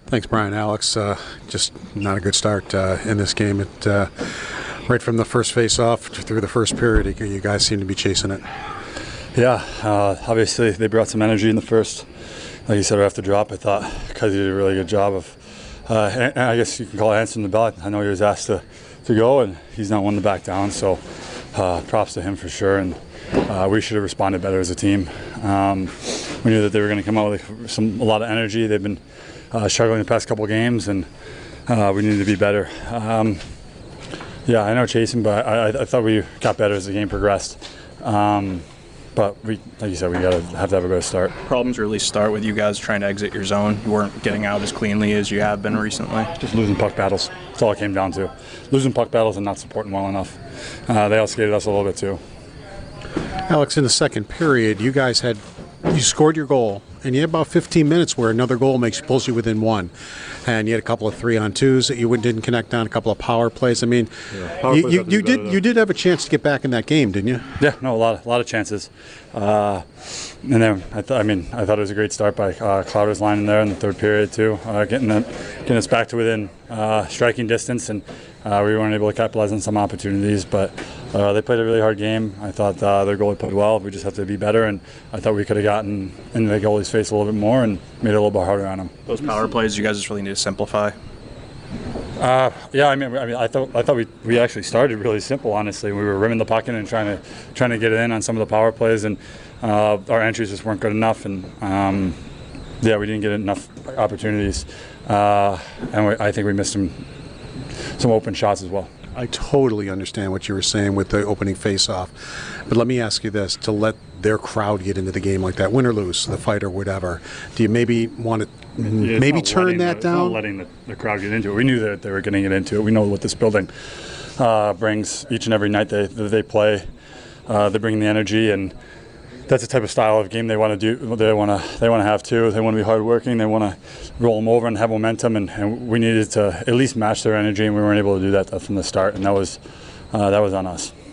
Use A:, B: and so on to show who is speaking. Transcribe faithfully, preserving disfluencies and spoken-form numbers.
A: Thanks, Brian. Alex, uh, just not a good start uh, in this game. It, uh, right from the first face-off through the first period, you guys seem to be chasing it.
B: Yeah, uh, obviously they brought some energy in the first. Like you said, after drop, I thought Cuzzy did a really good job of, uh, and I guess you can call it answering the bell. I know he was asked to, to go, and he's not one to back down, so uh, props to him for sure. And uh, we should have responded better as a team. Um, we knew that they were going to come out with some a lot of energy. They've been uh, struggling the past couple games, and uh, we needed to be better. Um, yeah, I know chasing, but I, I thought we got better as the game progressed. Um, But we, like you said, we gotta have to have a better start.
C: Problems really start with you guys trying to exit your zone. You weren't getting out as cleanly as you have been recently.
B: Just losing puck battles. That's all it came down to. Losing puck battles and not supporting well enough. Uh, they outskated us a little bit too.
A: Alex, in the second period, you guys had you scored your goal, and you had about fifteen minutes where another goal makes pulls you within one, and you had a couple of three on twos that you didn't connect on, a couple of power plays. I mean, yeah, you, you, you did you did have a chance to get back in that game, didn't you?
B: Yeah, no, a lot of, a lot of chances. Uh, and then I thought, I mean, I thought it was a great start by uh, Clowder's line in there in the third period too, uh, getting the, getting us back to within uh, striking distance, and uh, we weren't able to capitalize on some opportunities, but. Uh, they played a really hard game. I thought uh, their goalie played well. We just have to be better, and I thought we could have gotten in the goalie's face a little bit more and made it a little bit harder on him.
C: Those power plays, you guys just really need to simplify.
B: Uh, yeah, I mean, I mean, I thought I thought we, we actually started really simple. Honestly, we were rimming the puck in and trying to trying to get it in on some of the power plays, and uh, our entries just weren't good enough, and um, yeah, we didn't get enough opportunities, uh, and we, I think we missed some some open shots as well.
A: I totally understand what you were saying with the opening face-off. But let me ask you this, to let their crowd get into the game like that, win or lose, the fight or whatever, do you maybe want to
B: it's
A: maybe turn that
B: the,
A: down?
B: It's not letting the, the crowd get into it. We knew that they were getting it into it. We know what this building uh, brings each and every night they, that they play. Uh, they bring the energy, and that's the type of style of game they want to do. They want to. They want to have too. They want to be hardworking. They want to roll them over and have momentum. And, and we needed to at least match their energy, and we weren't able to do that from the start. And that was uh, that was on us.